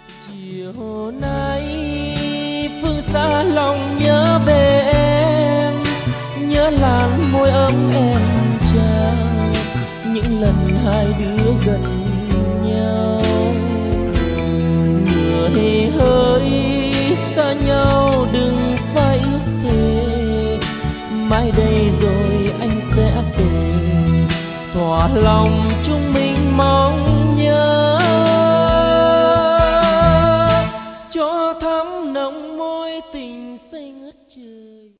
Chiều nay phương xa lòng nhớ về em, nhớ làn môi ấm em trao những lần hai đứa gần nhau. Người hỡi xa nhau đừng phải thề, mai đây rồi anh sẽ về thỏa lòng